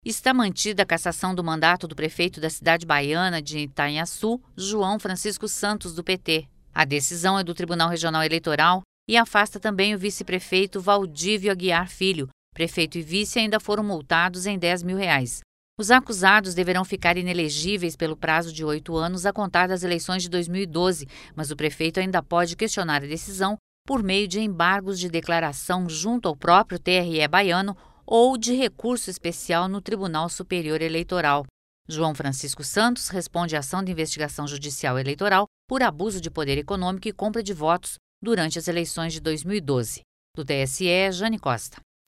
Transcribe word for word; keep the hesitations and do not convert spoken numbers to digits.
Está mantida a cassação do mandato do prefeito da cidade baiana de Itanhaçu, João Francisco Santos, do P T. A decisão é do Tribunal Regional Eleitoral e afasta também o vice-prefeito Valdívio Aguiar Filho. Prefeito e vice ainda foram multados em dez mil reais. Os acusados deverão ficar inelegíveis pelo prazo de oito anos a contar das eleições de dois mil e doze, mas o prefeito ainda pode questionar a decisão por meio de embargos de declaração junto ao próprio T R E baiano ou de recurso especial no Tribunal Superior Eleitoral. João Francisco Santos responde à ação de investigação judicial eleitoral por abuso de poder econômico e compra de votos durante as eleições de dois mil e doze. Do T S E, Jane Costa.